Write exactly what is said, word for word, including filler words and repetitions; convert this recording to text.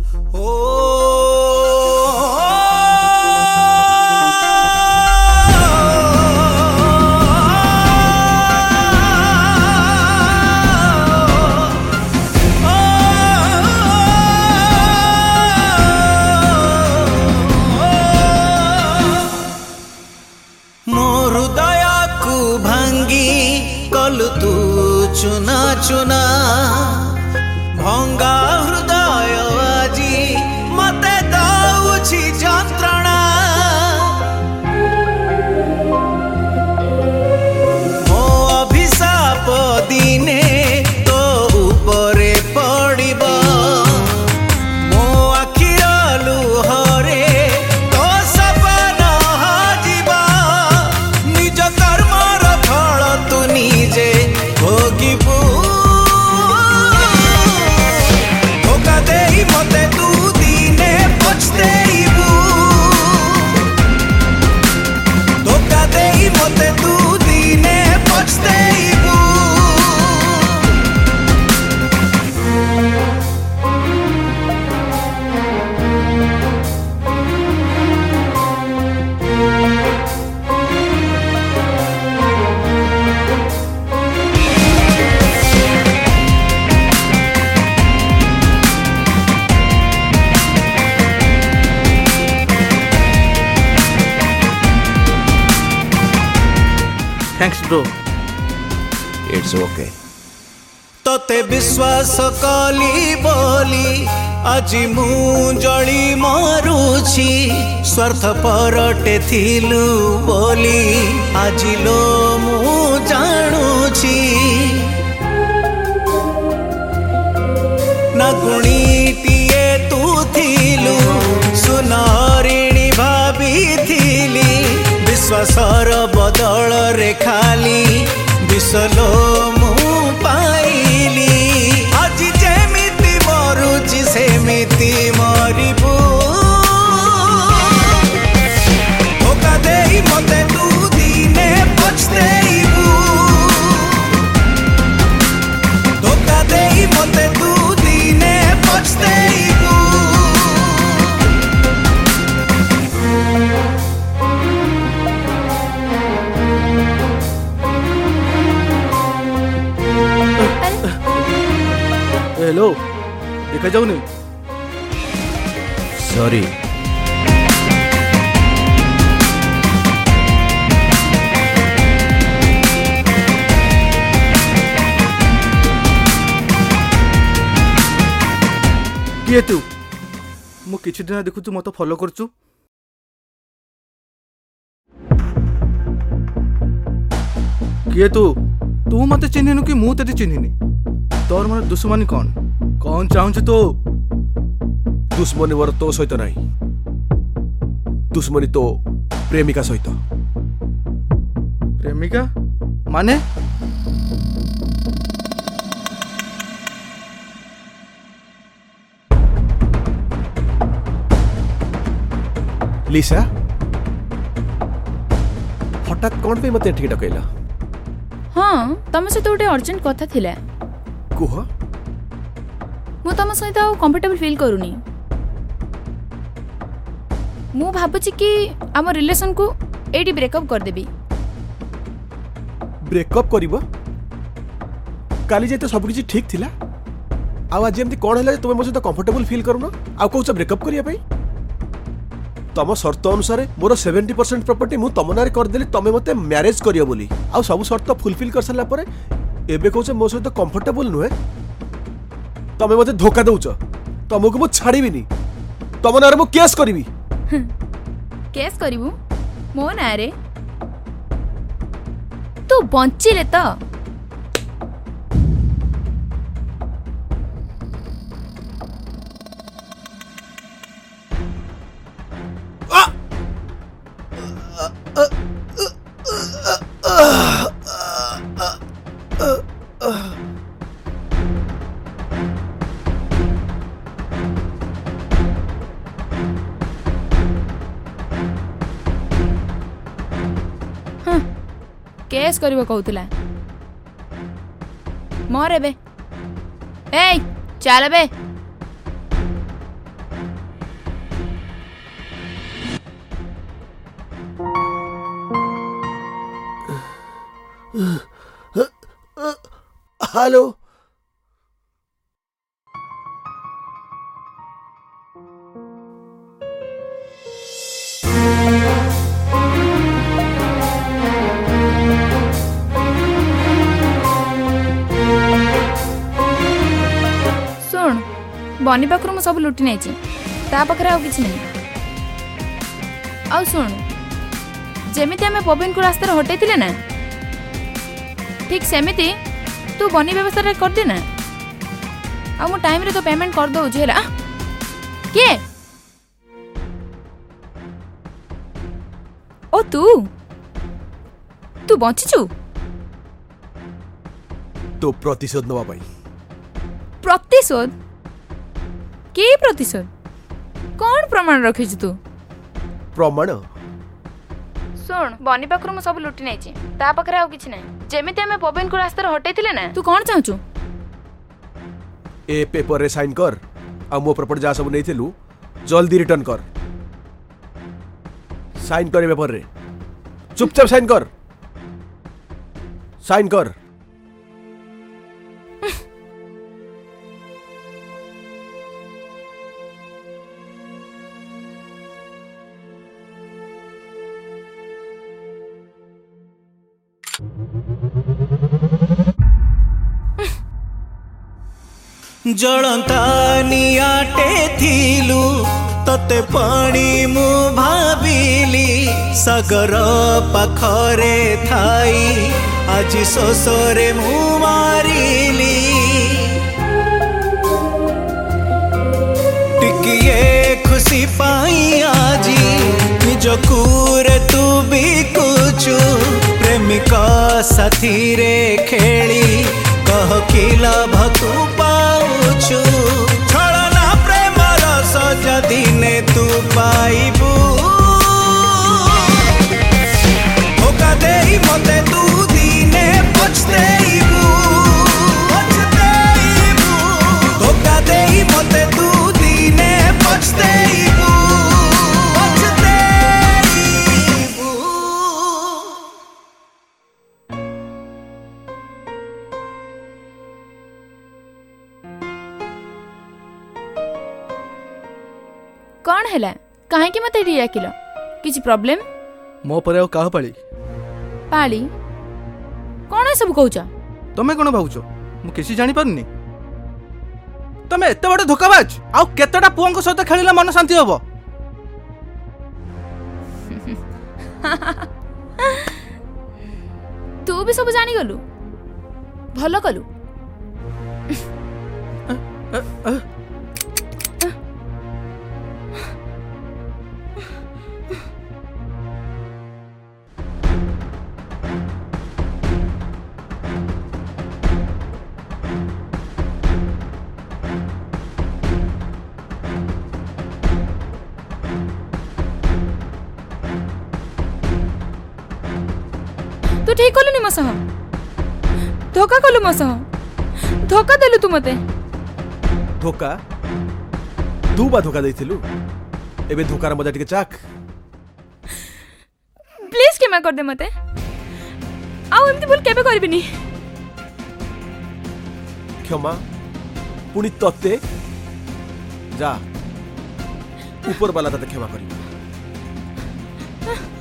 चुना चुना भंगा हृदय आजी मते दउछि जंत्रणा मो अभिशाप दिने तो उपरे पड़िबो मो आखिर लुहरे तो सपना हजिबो निज कर्मर फल तू निजे भोगिबू धोखा देई मते तू दिने पछतेइबू धोखा देई मते तू दिने पछतेइबू थैंक्स ब्रो इट्स ओके तोते विश्वास कली बोली आज मु जड़ी मरुछि स्वार्थ परटे थिलु बोली आज लो मु जानुछि ना गुणीटिए तू थिलु सुनरिणी भाबिथिली विश्वासर बदल रे खाली विसलो मु पाइली आज जेमिति मरुछि सेमिति मरिबू धोखा देई मते तू दिने पछतेइबू धोखा देई मते तू दिने पछतेइबू हेलो देखा जाऊनी सॉरी किए तू मु किछि दिन देखु तू मत फॉलो करचु किए तू तू मत चिन्हिनु कि मु तते चिन्हिनी तोर मन दुश्मनी कौन कौन चाहूँ तो दुश्मनी मोर तो सहित नहीं दुश्मनी तो प्रेमिका सहित प्रेमिका माने लिसा हठात कौन पे मत ठीक डकैला हाँ तम सहित गोटे अर्जेंट कथा थिला कुह मु तम सहित आ कंफर्टेबल फील करूनी मु भाबुची कि आम रिलेशन को एडी ब्रेकअप कर देबी ब्रेकअप करिबो काली जे तो सब किछि ठीक थिला आ आज एमती कोन हला तुमे मो सहित कंफर्टेबल फील करूनो आ कहू ब्रेकअप करिया पई तम शर्त अनुसार मोर सेवेंटी परसेंट प्रॉपर्टी मु तम नारे कर देली तमे मते मैरिज करियो बोली आ सब शर्त फुलफिल कर सरला परे एबे कहू मो सहित कंफर्टेबल नुहे तमे मते धोखा दउछ तमको मु छाड़ीबिनी तम नारे मु केस करिवि केस करिवु मो नारे तू बंचिले त केस करिवो कहउतला मरे बे ए चल बे हेलो ଶୁଣ ବନି ପାଖରୁ ମୁଁ ସବୁ ଲୁଟି ନେଇଛି ତା ପାଖରେ ଆଉ କିଛି ନାହିଁ। ଆଉ ଶୁଣ ଯେମିତି ଆମେ ପବନକୁ ରାସ୍ତାରେ ହଟେଇଥିଲେ ନା ଠିକ୍ ସେମିତି ତୁ ବନି ବ୍ୟବସ୍ଥାଟା କରିଦେ ନା। ଆଉ ମୁଁ ଟାଇମରେ ତ ପେମେଣ୍ଟ କରିଦେଉଛି ହେଲା। କିଏ? ଓ ତୁ ତୁ ବଞ୍ଚିଛୁ? तो प्रतिशोध नवा पाई। प्रतिशोध? के प्रतिशोध? कौन प्रमाण रखिछु तू? प्रमाण सुन बनी पाखरु म सब लुटी नाइछि ता पाखरे आउ किछि नै जेमिते हमें पवन को रास्ता रे हटेइथिले ना तू कोन चाहछु? ए पेपर रे साइन कर आ मो प्रॉपर्टी जा सब नैथिलु जल्दी रिटर्न कर। साइन कर पेपर रे चुपचाप साइन कर साइन कर। जलंता नियाटे थिलु तते पानी मु भाबिली सागर पाखरे थाई आज शोषरे मु मारिली टिकिए खुशी पाई आजी निजकू रे तू भी कुछु प्रेमिका साथी रे खेली कह किला भतु पाउछु छलना प्रेम रस जदि ने तू पाइबू धोखा देई मते तू दिने पछतेइबू पछतेइबू धोखा देई मते तू दिने पछतेइबू पछतेइबू। कौन हैला काहे कि मते डिया किलो किछि प्रॉब्लम? मो परे काह पाली पाली कौन सब कहूचा? तमे कोन भाउचो मु किछि जानि पारनी? तमे एते बड़ धोखाबाज आउ केतेटा पुओंक सहित खेलिला मन शांति होबो? तू भी सब जानि गलु भलो कलु। तू ठीक कलुनी मो सह धोखा कलु मो सह धोखा देलु तू मते। धोखा तू बा धोखा देइथिलु एबे धोकार मजा टिके चाक। प्लीज क्षमा कर दे मते आउ एमती भूल केबे करबिनी। क्षमा पुनी तते जा ऊपर वाला तते क्षमा करी।